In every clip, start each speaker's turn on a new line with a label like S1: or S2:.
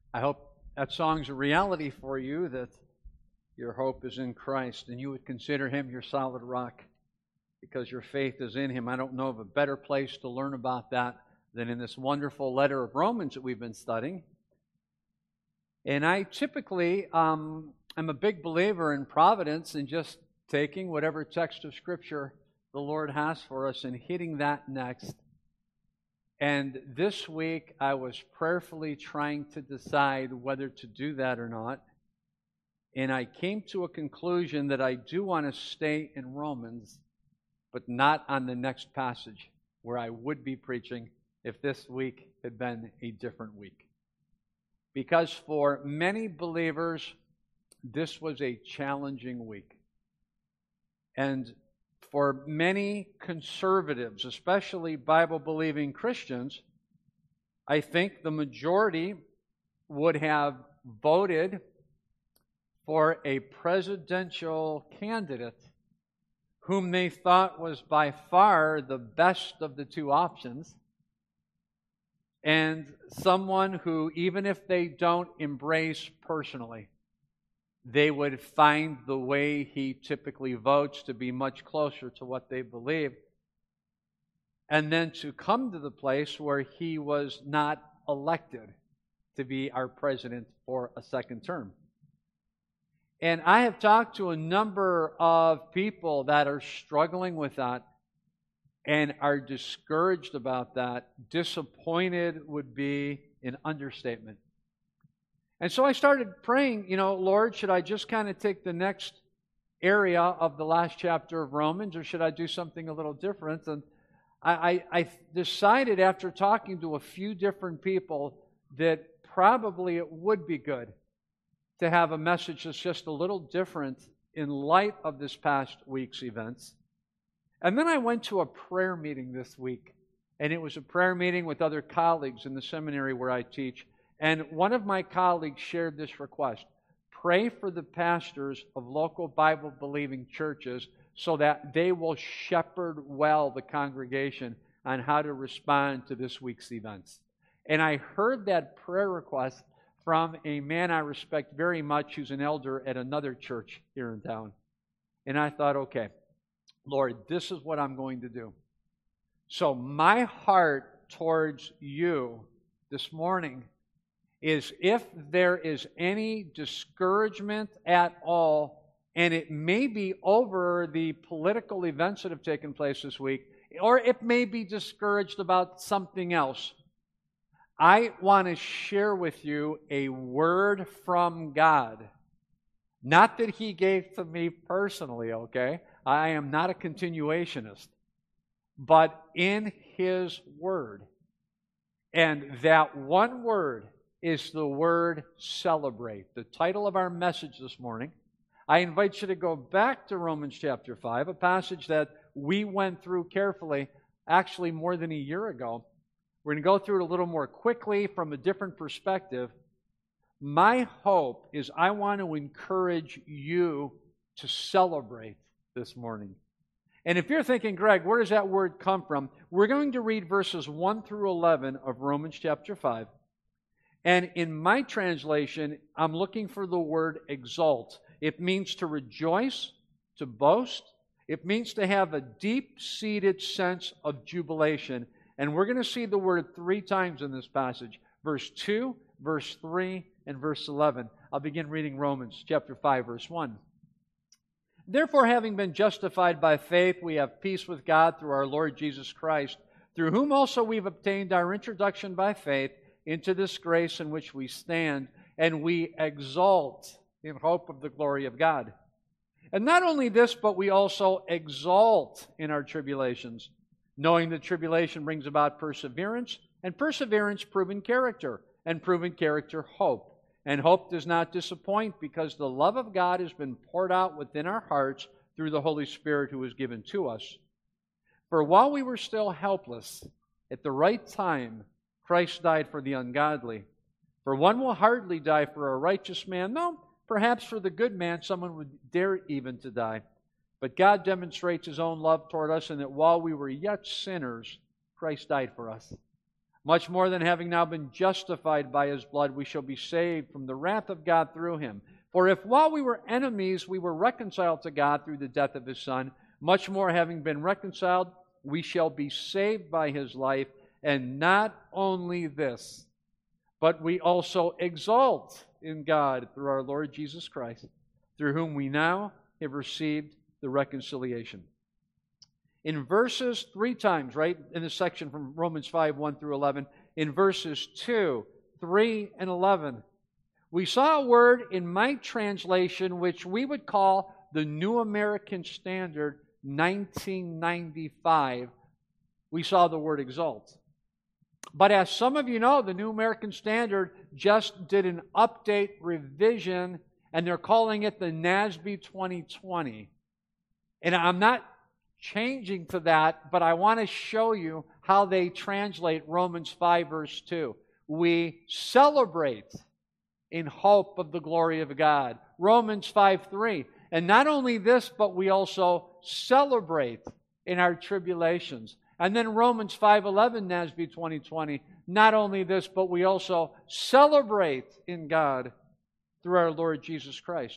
S1: I hope that song's a reality for you, that your hope is in Christ and you would consider Him your solid rock because your faith is in Him. I don't know of a better place to learn about that than in this wonderful letter of Romans that we've been studying. And I typically am a big believer in providence and just taking whatever text of Scripture the Lord has for us and hitting that next. And this week I was prayerfully trying to decide whether to do that or not. And I came to a conclusion that I do want to stay in Romans, but not on the next passage where I would be preaching if this week had been a different week. Because for many believers, this was a challenging week. And for many conservatives, especially Bible-believing Christians, I think the majority would have voted for a presidential candidate whom they thought was by far the best of the two options, and someone who, even if they don't embrace personally, they would find the way he typically votes to be much closer to what they believe, and then to come to the place where he was not elected to be our president for a second term. And I have talked to a number of people that are struggling with that and are discouraged about that. Disappointed would be an understatement. And so I started praying, Lord, should I just kind of take the next area of the last chapter of Romans, or should I do something a little different? And I decided after talking to a few different people that probably it would be good to have a message that's just a little different in light of this past week's events. And then I went to a prayer meeting this week, and it was a prayer meeting with other colleagues in the seminary where I teach. And one of my colleagues shared this request: pray for the pastors of local Bible-believing churches so that they will shepherd well the congregation on how to respond to this week's events. And I heard that prayer request from a man I respect very much who's an elder at another church here in town. And I thought, okay, Lord, this is what I'm going to do. So my heart towards you this morning is, if there is any discouragement at all, and it may be over the political events that have taken place this week, or it may be discouraged about something else, I want to share with you a word from God. Not that He gave to me personally, okay? I am not a continuationist. But in His Word. And that one word is the word celebrate. The title of our message this morning. I invite you to go back to Romans chapter 5, a passage that we went through carefully, actually more than a year ago. We're going to go through it a little more quickly from a different perspective. My hope is I want to encourage you to celebrate this morning. And if you're thinking, Greg, where does that word come from? We're going to read verses 1 through 11 of Romans chapter 5. And in my translation, I'm looking for the word exalt. It means to rejoice, to boast. It means to have a deep-seated sense of jubilation. And we're going to see the word 3 times in this passage. Verse 2, verse 3, and verse 11. I'll begin reading Romans chapter 5, verse 1. Therefore, having been justified by faith, we have peace with God through our Lord Jesus Christ, through whom also we've obtained our introduction by faith into this grace in which we stand, and we exult in hope of the glory of God. And not only this, but we also exult in our tribulations, knowing that tribulation brings about perseverance, and perseverance proven character, and proven character hope. And hope does not disappoint, because the love of God has been poured out within our hearts through the Holy Spirit who is given to us. For while we were still helpless, at the right time, Christ died for the ungodly. For one will hardly die for a righteous man, though perhaps for the good man someone would dare even to die. But God demonstrates His own love toward us, in that while we were yet sinners, Christ died for us. Much more than having now been justified by His blood, we shall be saved from the wrath of God through Him. For if while we were enemies, we were reconciled to God through the death of His Son, much more having been reconciled, we shall be saved by His life. And not only this, but we also exult in God through our Lord Jesus Christ, through whom we now have received the reconciliation. In verses 3 times, right, in the section from Romans 5, 1 through 11, in verses 2, 3, and 11, we saw a word in my translation which we would call the New American Standard 1995. We saw the word exalt. But as some of you know, the New American Standard just did an update revision, and they're calling it the NASB 2020. And I'm not changing to that, but I want to show you how they translate Romans 5, verse 2. We celebrate in hope of the glory of God. Romans 5, 3. And not only this, but we also celebrate in our tribulations. And then Romans 5:11, NASB 2020, not only this, but we also celebrate in God through our Lord Jesus Christ.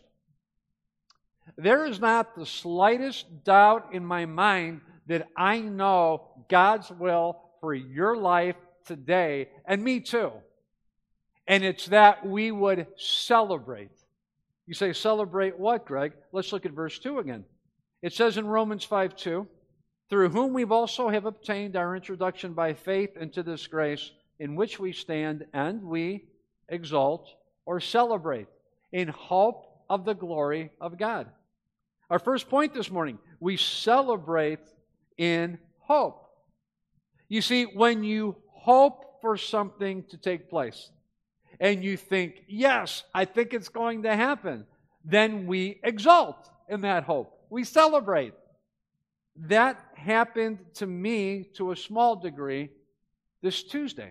S1: There is not the slightest doubt in my mind that I know God's will for your life today, and me too. And it's that we would celebrate. You say, celebrate what, Greg? Let's look at verse 2 again. It says in Romans 5:2, through whom we've also have obtained our introduction by faith into this grace in which we stand, and we exult or celebrate in hope of the glory of God. Our first point this morning, we celebrate in hope. You see, when you hope for something to take place, and you think, yes, I think it's going to happen, then we exult in that hope. We celebrate. That happened to me to a small degree this Tuesday.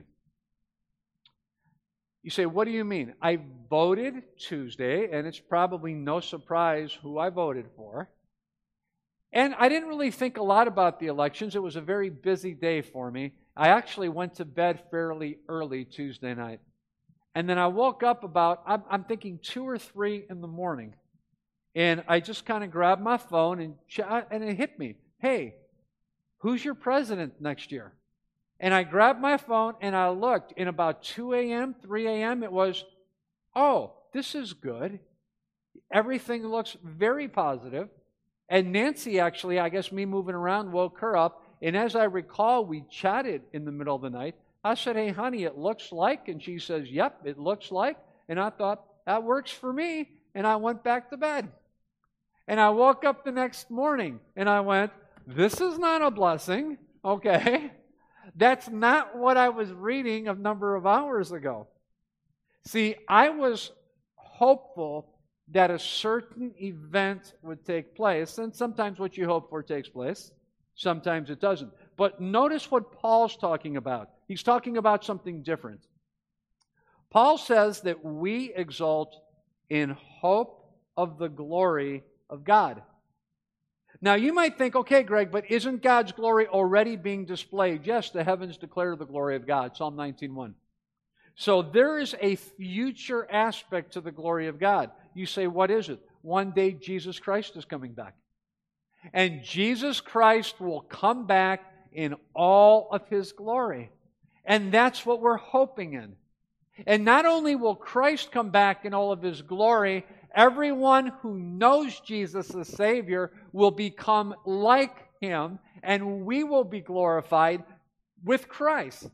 S1: You say, what do you mean? I voted Tuesday, and it's probably no surprise who I voted for. And I didn't really think a lot about the elections. It was a very busy day for me. I actually went to bed fairly early Tuesday night. And then I woke up about, I'm thinking 2 or 3 in the morning. And I just kind of grabbed my phone and it hit me. Hey, who's your president next year? And I grabbed my phone and I looked. In about 2 a.m., 3 a.m., it was, oh, this is good. Everything looks very positive. And Nancy actually, I guess me moving around, woke her up. And as I recall, we chatted in the middle of the night. I said, hey, honey, it looks like. And she says, yep, it looks like. And I thought, that works for me. And I went back to bed. And I woke up the next morning and I went, this is not a blessing, okay? That's not what I was reading a number of hours ago. See, I was hopeful that a certain event would take place, and sometimes what you hope for takes place, sometimes it doesn't. But notice what Paul's talking about. He's talking about something different. Paul says that we exult in hope of the glory of God. Now, you might think, okay, Greg, but isn't God's glory already being displayed? Yes, the heavens declare the glory of God, Psalm 19:1. So there is a future aspect to the glory of God. You say, what is it? One day Jesus Christ is coming back. And Jesus Christ will come back in all of His glory. And that's what we're hoping in. And not only will Christ come back in all of His glory, everyone who knows Jesus as Savior will become like Him, and we will be glorified with Christ.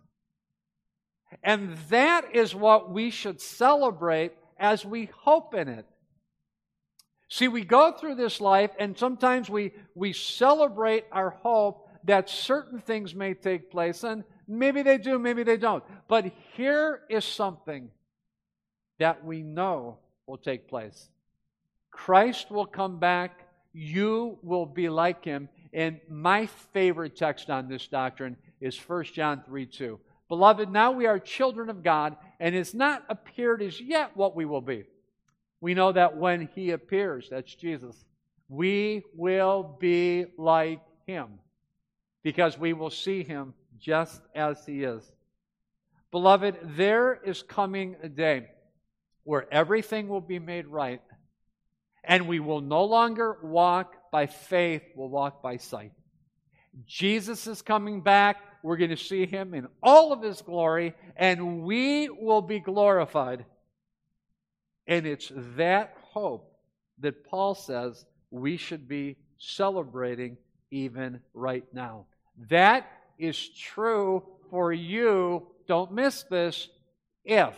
S1: And that is what we should celebrate as we hope in it. See, we go through this life, and sometimes we celebrate our hope that certain things may take place, and maybe they do, maybe they don't. But here is something that we know will take place. Christ will come back. You will be like Him. And my favorite text on this doctrine is 1 John 3:2. Beloved, now we are children of God, and it's not appeared as yet what we will be. We know that when He appears, that's Jesus, we will be like Him, because we will see Him just as He is. Beloved, there is coming a day where everything will be made right, and we will no longer walk by faith, we'll walk by sight. Jesus is coming back. We're going to see Him in all of His glory, and we will be glorified. And it's that hope that Paul says we should be celebrating even right now. That is true for you. Don't miss this. If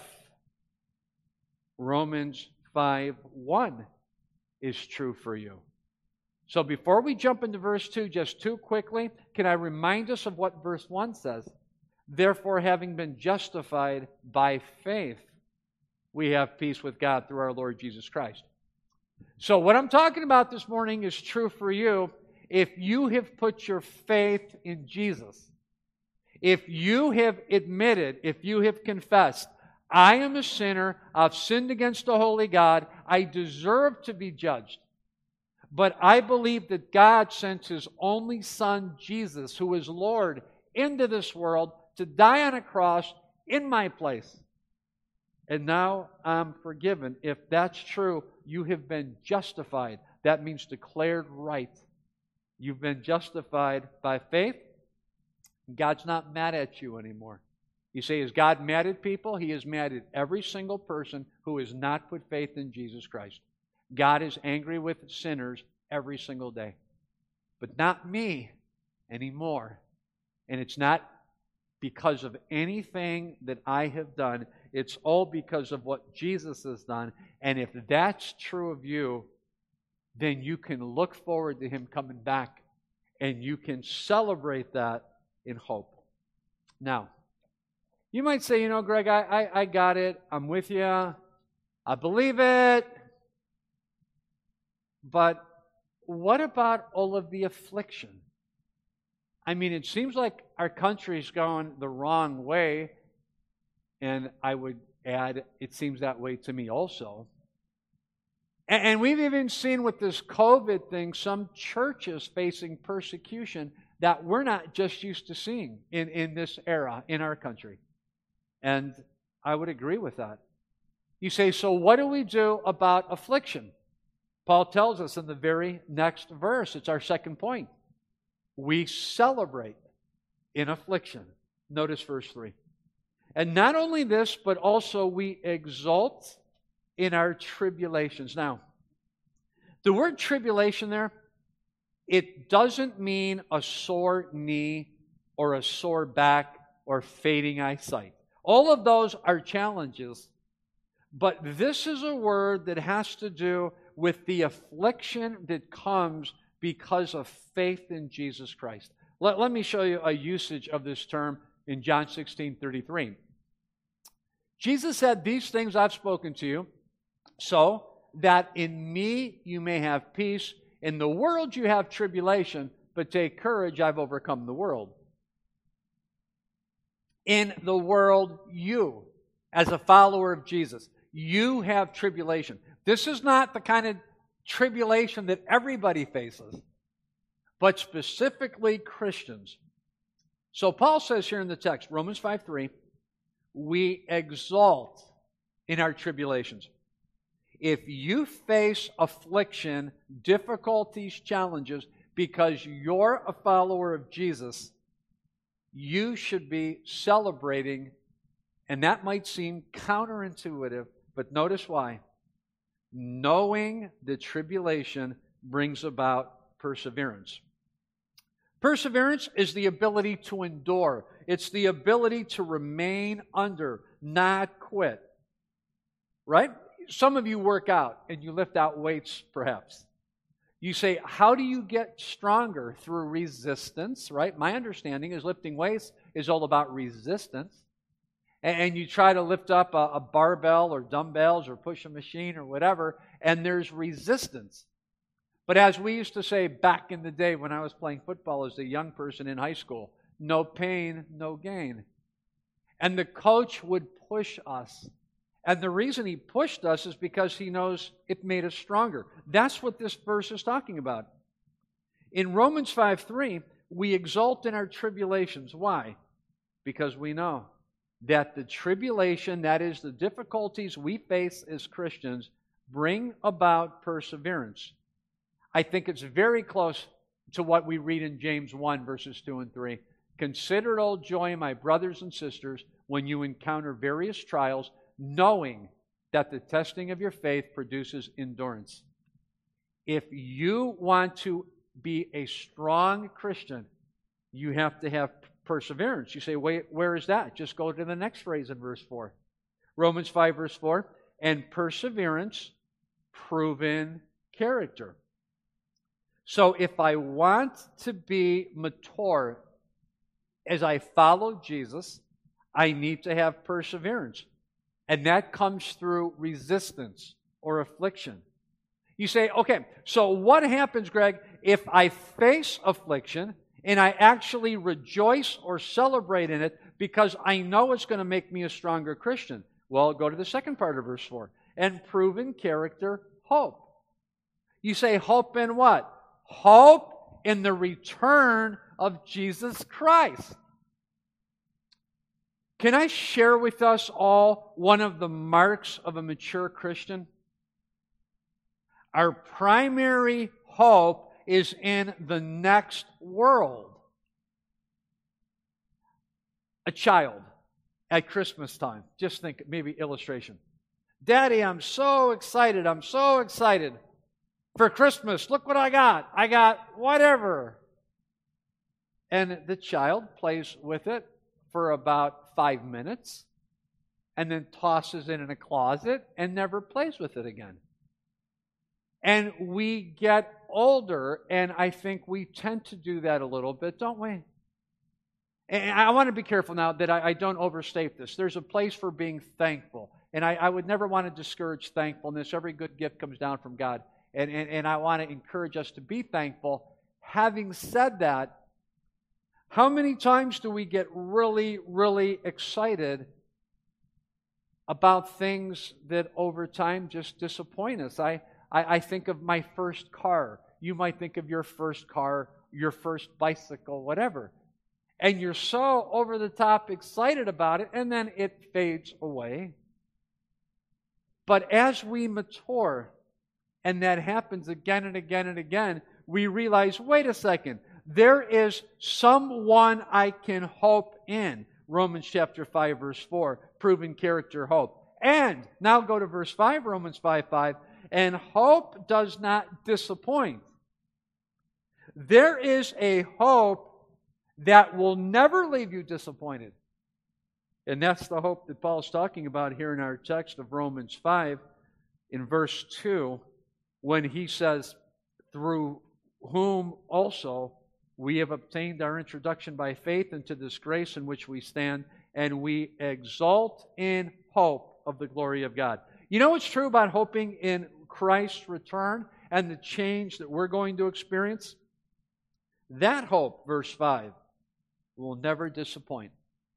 S1: Romans 5:1 is true for you. So before we jump into verse 2, just too quickly, can I remind us of what verse 1 says? Therefore, having been justified by faith, we have peace with God through our Lord Jesus Christ. So what I'm talking about this morning is true for you if you have put your faith in Jesus. If you have admitted, if you have confessed, I am a sinner, I've sinned against the holy God, I deserve to be judged. But I believe that God sent His only Son, Jesus, who is Lord, into this world to die on a cross in my place. And now I'm forgiven. If that's true, you have been justified. That means declared right. You've been justified by faith. God's not mad at you anymore. You say, is God mad at people? He is mad at every single person who has not put faith in Jesus Christ. God is angry with sinners every single day. But not me anymore. And it's not because of anything that I have done. It's all because of what Jesus has done. And if that's true of you, then you can look forward to Him coming back. And you can celebrate that in hope. Now, you might say, Greg, I got it. I'm with you. I believe it. But what about all of the affliction? I mean, it seems like our country's going the wrong way. And I would add, it seems that way to me also. And we've even seen with this COVID thing, some churches facing persecution that we're not just used to seeing in this era in our country. And I would agree with that. You say, so what do we do about affliction? Paul tells us in the very next verse, it's our second point. We celebrate in affliction. Notice verse 3. And not only this, but also we exult in our tribulations. Now, the word tribulation there, it doesn't mean a sore knee or a sore back or fading eyesight. All of those are challenges, but this is a word that has to do with the affliction that comes because of faith in Jesus Christ. Let me show you a usage of this term in John 16:33. Jesus said, "These things I've spoken to you, so that in me you may have peace. In the world you have tribulation, but take courage, I've overcome the world." In the world, you, as a follower of Jesus, you have tribulation. This is not the kind of tribulation that everybody faces, but specifically Christians. So Paul says here in the text, Romans 5:3, we exalt in our tribulations. If you face affliction, difficulties, challenges, because you're a follower of Jesus, you should be celebrating, and that might seem counterintuitive, but notice why. Knowing the tribulation brings about perseverance. Perseverance is the ability to endure. It's the ability to remain under, not quit. Right? Some of you work out and you lift out weights, perhaps. You say, how do you get stronger? Through resistance, right? My understanding is lifting weights is all about resistance. And you try to lift up a barbell or dumbbells or push a machine or whatever, and there's resistance. But as we used to say back in the day when I was playing football as a young person in high school, no pain, no gain. And the coach would push us. And the reason he pushed us is because he knows it made us stronger. That's what this verse is talking about. In Romans 5:3, we exult in our tribulations. Why? Because we know that the tribulation, that is, the difficulties we face as Christians, bring about perseverance. I think it's very close to what we read in James 1, verses 2 and 3. Consider it all joy, my brothers and sisters, when you encounter various trials, knowing that the testing of your faith produces endurance. If you want to be a strong Christian, you have to have perseverance. You say, wait, where is that? Just go to the next phrase in verse 4. Romans 5, verse 4. And perseverance, proven character. So if I want to be mature as I follow Jesus, I need to have perseverance. And that comes through resistance or affliction. You say, okay, so what happens, Greg, if I face affliction and I actually rejoice or celebrate in it because I know it's going to make me a stronger Christian? Well, go to the second part of verse 4. And proven character, hope. You say, hope in what? Hope in the return of Jesus Christ. Can I share with us all one of the marks of a mature Christian? Our primary hope is in the next world. A child at Christmas time, just think, maybe illustration. Daddy, I'm so excited. I'm so excited. For Christmas, look what I got. I got whatever. And the child plays with it for about 5 minutes and then tosses it in a closet and never plays with it again. And we get older, and I think we tend to do that a little bit, don't we? And I want to be careful now that I don't overstate this. There's a place for being thankful. And I would never want to discourage thankfulness. Every good gift comes down from God. And I want to encourage us to be thankful. Having said that, how many times do we get really, really excited about things that over time just disappoint us? I think of my first car. You might think of your first car, your first bicycle, whatever. And you're so over the top excited about it, and then it fades away. But as we mature, and that happens again and again and again, we realize, wait a second, there is someone I can hope in. Romans chapter 5, verse 4, proven character, hope. And, now go to verse 5, Romans 5:5, and hope does not disappoint. There is a hope that will never leave you disappointed. And that's the hope that Paul's talking about here in our text of Romans 5 in verse 2, when he says, through whom also we have obtained our introduction by faith into this grace in which we stand, and we exult in hope of the glory of God. You know what's true about hoping in Christ's return and the change that we're going to experience? That hope, verse 5, will never disappoint.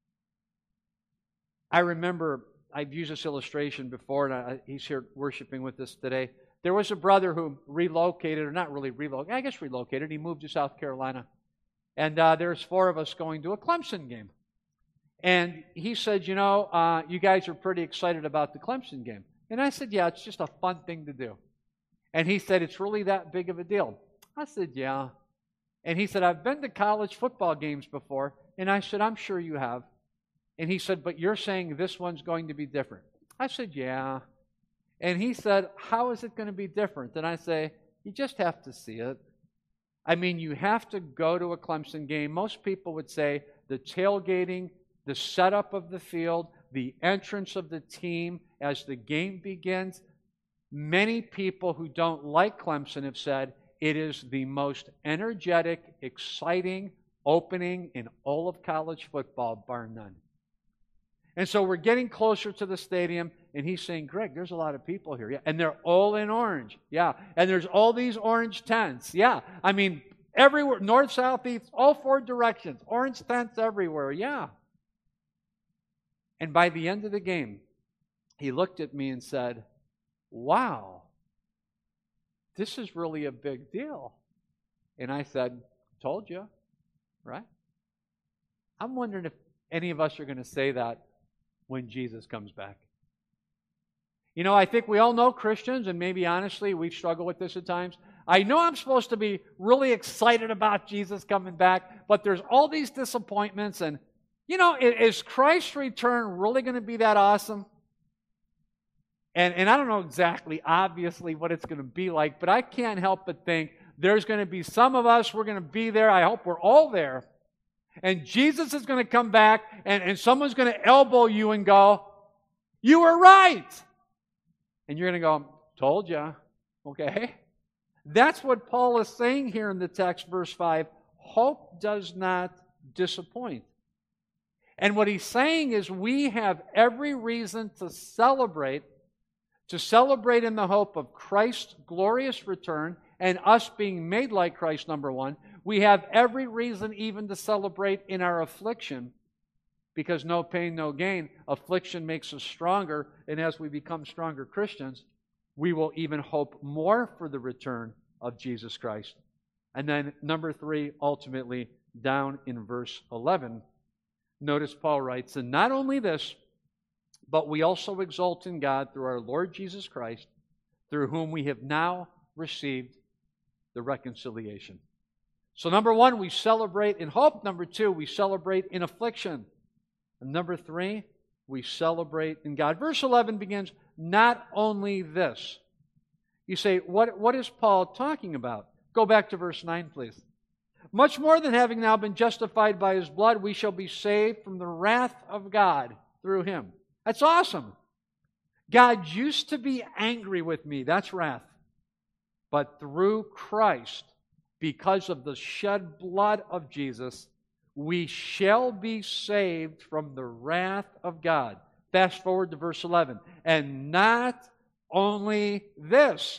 S1: I remember, I've used this illustration before, and he's here worshiping with us today. There was a brother who relocated, or not really relocated, I guess relocated. He moved to South Carolina. And there's 4 of us going to a Clemson game. And he said, you know, you guys are pretty excited about the Clemson game. And I said, yeah, it's just a fun thing to do. And he said, it's really that big of a deal. I said, yeah. And he said, I've been to college football games before. And I said, I'm sure you have. And he said, but you're saying this one's going to be different. I said, yeah. And he said, how is it going to be different? And I say, you just have to see it. I mean, you have to go to a Clemson game. Most people would say the tailgating, the setup of the field, the entrance of the team as the game begins. Many people who don't like Clemson have said it is the most energetic, exciting opening in all of college football, bar none. And so we're getting closer to the stadium, and he's saying, Greg, there's a lot of people here. Yeah. And they're all in orange. Yeah. And there's all these orange tents. Yeah. I mean, everywhere, north, south, east, all 4 directions. Orange tents everywhere. Yeah. And by the end of the game, he looked at me and said, wow, this is really a big deal. And I said, told you, right? I'm wondering if any of us are going to say that when Jesus comes back. You know, I think we all know Christians, and maybe honestly, we struggle with this at times. I know I'm supposed to be really excited about Jesus coming back, but there's all these disappointments. And, you know, is Christ's return really going to be that awesome? And I don't know exactly, obviously, what it's going to be like, but I can't help but think there's going to be some of us, we're going to be there. I hope we're all there. And Jesus is going to come back, and someone's going to elbow you and go, "You were right." And you're going to go, "Told ya." Okay? That's what Paul is saying here in the text, verse 5. Hope does not disappoint. And what he's saying is we have every reason to celebrate in the hope of Christ's glorious return and us being made like Christ, number one. We have every reason even to celebrate in our affliction, because no pain, no gain. Affliction makes us stronger, and as we become stronger Christians, we will even hope more for the return of Jesus Christ. And then number 3, ultimately, down in verse 11, notice Paul writes, "And not only this, but we also exult in God through our Lord Jesus Christ, through whom we have now received the reconciliation." So number 1, we celebrate in hope. Number 2, we celebrate in affliction. And number 3, we celebrate in God. Verse 11 begins, "Not only this." You say, what is Paul talking about? Go back to verse 9, please. "Much more than having now been justified by His blood, we shall be saved from the wrath of God through Him." That's awesome. God used to be angry with me. That's wrath. But through Christ, because of the shed blood of Jesus, we shall be saved from the wrath of God. Fast forward to verse 11. "And not only this,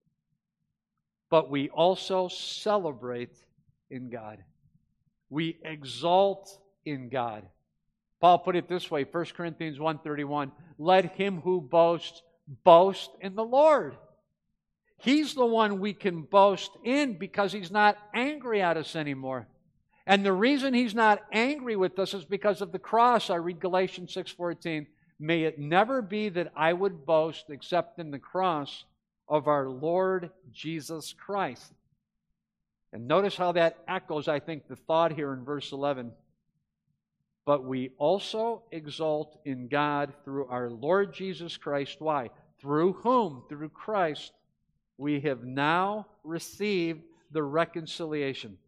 S1: but we also celebrate in God." We exalt in God. Paul put it this way, 1 Corinthians 1:31, "Let him who boasts, boast in the Lord." He's the one we can boast in because He's not angry at us anymore. And the reason He's not angry with us is because of the cross. I read Galatians 6:14, "May it never be that I would boast except in the cross of our Lord Jesus Christ." And notice how that echoes, I think, the thought here in verse 11. "But we also exult in God through our Lord Jesus Christ." Why? "Through whom?" Through Christ. "We have now received the reconciliation."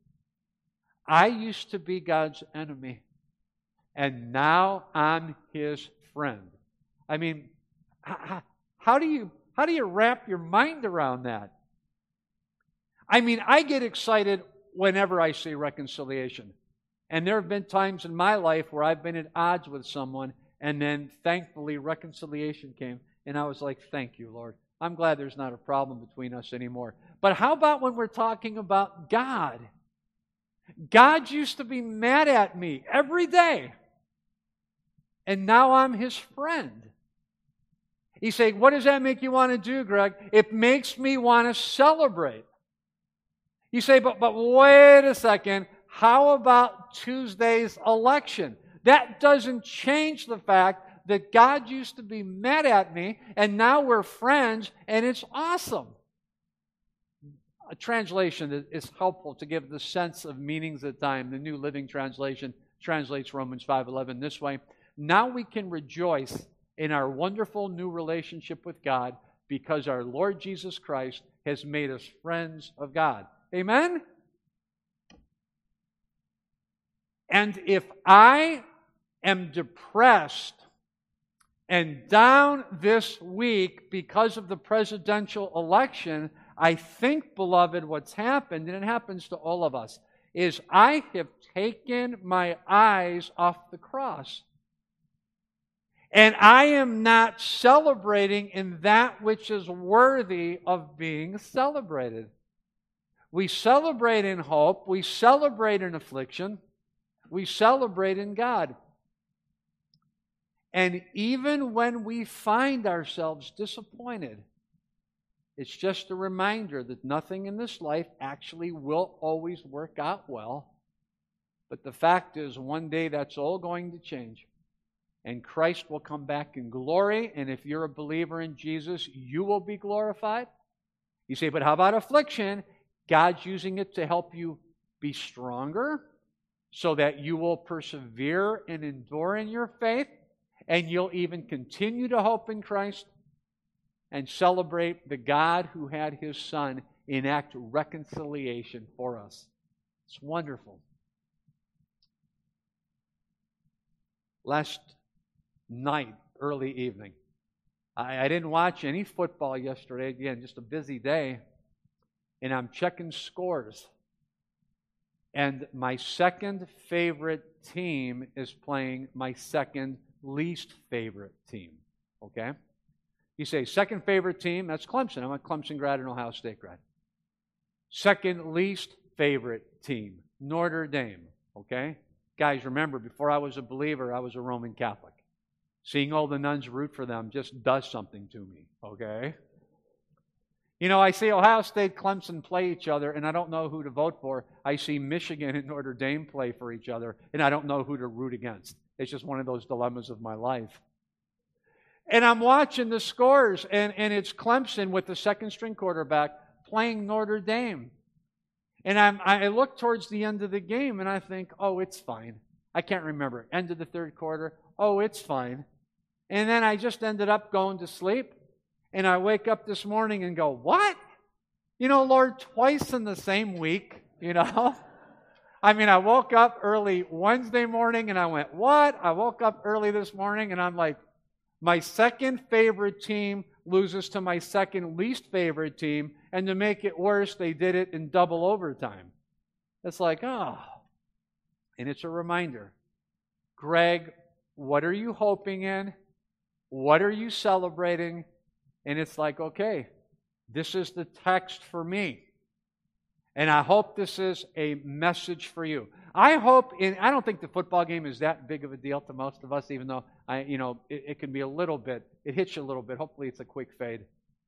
S1: I used to be God's enemy, and now I'm His friend. I mean, how do you wrap your mind around that? I mean, I get excited whenever I see reconciliation. And there have been times in my life where I've been at odds with someone, and then thankfully reconciliation came, and I was like, "Thank you, Lord. I'm glad there's not a problem between us anymore." But how about when we're talking about God? God used to be mad at me every day, and now I'm His friend. You say, "What does that make you want to do, Greg?" It makes me want to celebrate. You say, but wait a second. How about Tuesday's election? That doesn't change the fact that God used to be mad at me, and now we're friends, and it's awesome. A translation is helpful to give the sense of meanings at time. The New Living Translation translates Romans 5:11 this way: "Now we can rejoice in our wonderful new relationship with God because our Lord Jesus Christ has made us friends of God." Amen? And if I am depressed and down this week because of the presidential election, I think, beloved, what's happened, and it happens to all of us, is I have taken my eyes off the cross. And I am not celebrating in that which is worthy of being celebrated. We celebrate in hope. We celebrate in affliction. We celebrate in God. And even when we find ourselves disappointed, it's just a reminder that nothing in this life actually will always work out well. But the fact is, one day that's all going to change. and Christ will come back in glory, and if you're a believer in Jesus, you will be glorified. You say, but how about affliction? God's using it to help you be stronger so that you will persevere and endure in your faith, and you'll even continue to hope in Christ and celebrate the God who had His Son enact reconciliation for us. It's wonderful. Last night, early evening, I didn't watch any football yesterday. Again, just a busy day. And I'm checking scores. And my second favorite team is playing my second least favorite team. Okay? You say, second favorite team, that's Clemson. I'm a Clemson grad and Ohio State grad. Second least favorite team, Notre Dame. Okay? Guys, remember, before I was a believer, I was a Roman Catholic. Seeing all the nuns root for them just does something to me. Okay? You know, I see Ohio State, Clemson play each other, and I don't know who to vote for. I see Michigan and Notre Dame play for each other, and I don't know who to root against. It's just one of those dilemmas of my life. And I'm watching the scores, and it's Clemson with the second-string quarterback playing Notre Dame. And I look towards the end of the game, and I think, oh, it's fine. I can't remember. End of the third quarter. Oh, it's fine. And then I just ended up going to sleep. And I wake up this morning and go, what? You know, Lord, twice in the same week, you know? I mean, I woke up early Wednesday morning and I went, what? I woke up early this morning and I'm like, my second favorite team loses to my second least favorite team. And to make it worse, they did it in double overtime. It's like, oh. And it's a reminder. Greg, what are you hoping in? What are you celebrating? And it's like, okay, this is the text for me. And I hope this is a message for you. I don't think the football game is that big of a deal to most of us, even though it can be a little bit, it hits you a little bit. Hopefully it's a quick fade.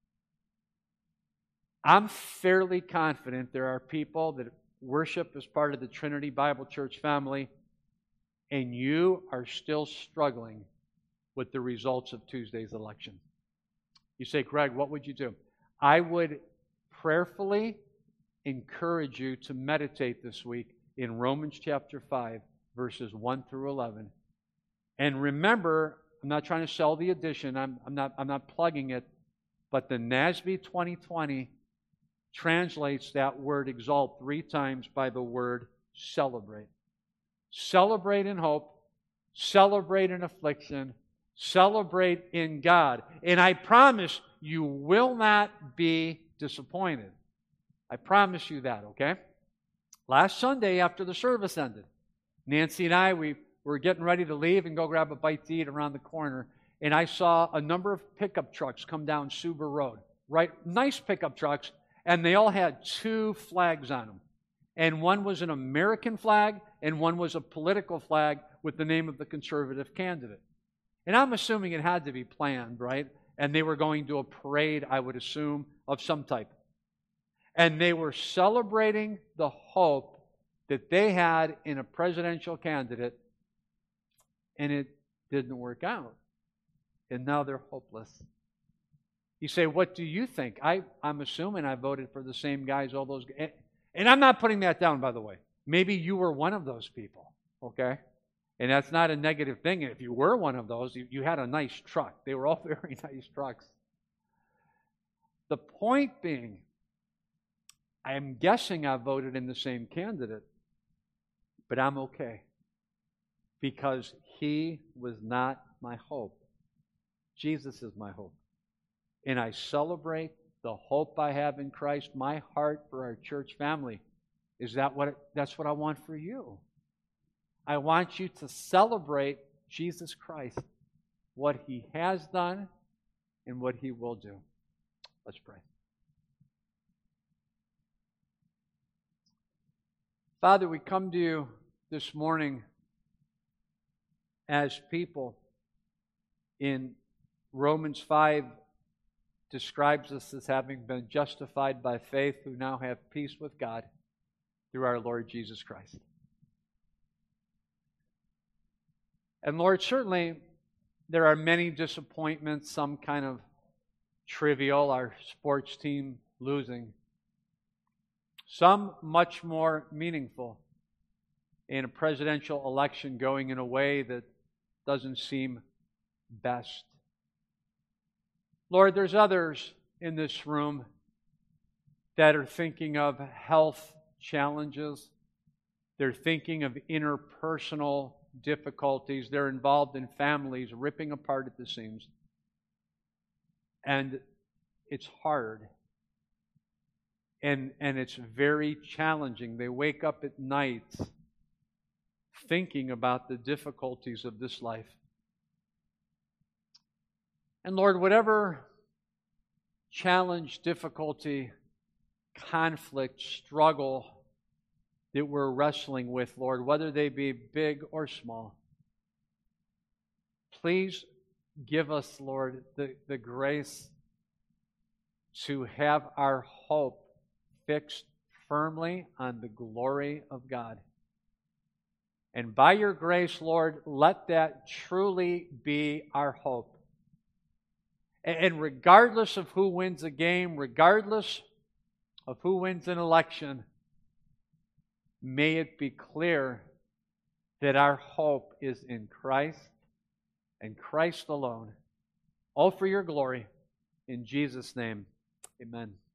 S1: I'm fairly confident there are people that worship as part of the Trinity Bible Church family, and you are still struggling with the results of Tuesday's election. You say, Greg, what would you do? I would prayerfully encourage you to meditate this week in Romans chapter 5, verses 1 through 11. And remember, I'm not trying to sell the edition. I'm not plugging it. But the NASB 2020 translates that word exalt 3 times by the word celebrate. Celebrate in hope. Celebrate in affliction. Celebrate in God. And I promise you will not be disappointed. I promise you that, okay? Last Sunday after the service ended, Nancy and I, we were getting ready to leave and go grab a bite to eat around the corner, and I saw a number of pickup trucks come down Suber Road. Right? Nice pickup trucks, and they all had 2 flags on them. And one was an American flag, and one was a political flag with the name of the conservative candidate. And I'm assuming it had to be planned, right? And they were going to a parade, I would assume, of some type. And they were celebrating the hope that they had in a presidential candidate, and it didn't work out. And now they're hopeless. You say, what do you think? I'm assuming I voted for the same guys, all those guys. And I'm not putting that down, by the way. Maybe you were one of those people, okay? And that's not a negative thing. If you were one of those, you had a nice truck. They were all very nice trucks. The point being, I'm guessing I voted in the same candidate, but I'm okay. Because he was not my hope. Jesus is my hope. And I celebrate the hope I have in Christ. My heart for our church family is that's what I want for you. I want you to celebrate Jesus Christ, what He has done and what He will do. Let's pray. Father, we come to you this morning as people. In Romans 5 describes us as having been justified by faith, who now have peace with God through our Lord Jesus Christ. And Lord, certainly there are many disappointments, some kind of trivial, our sports team losing. Some much more meaningful, in a presidential election going in a way that doesn't seem best. Lord, there's others in this room that are thinking of health challenges. They're thinking of interpersonal difficulties. They're involved in families ripping apart at the seams. And it's hard. And it's very challenging. They wake up at night thinking about the difficulties of this life. And Lord, whatever challenge, difficulty, conflict, struggle that we're wrestling with, Lord, whether they be big or small, please give us, Lord, the grace to have our hope fixed firmly on the glory of God. And by your grace, Lord, let that truly be our hope. And regardless of who wins a game, regardless of who wins an election, may it be clear that our hope is in Christ and Christ alone. All for your glory. In Jesus' name, amen.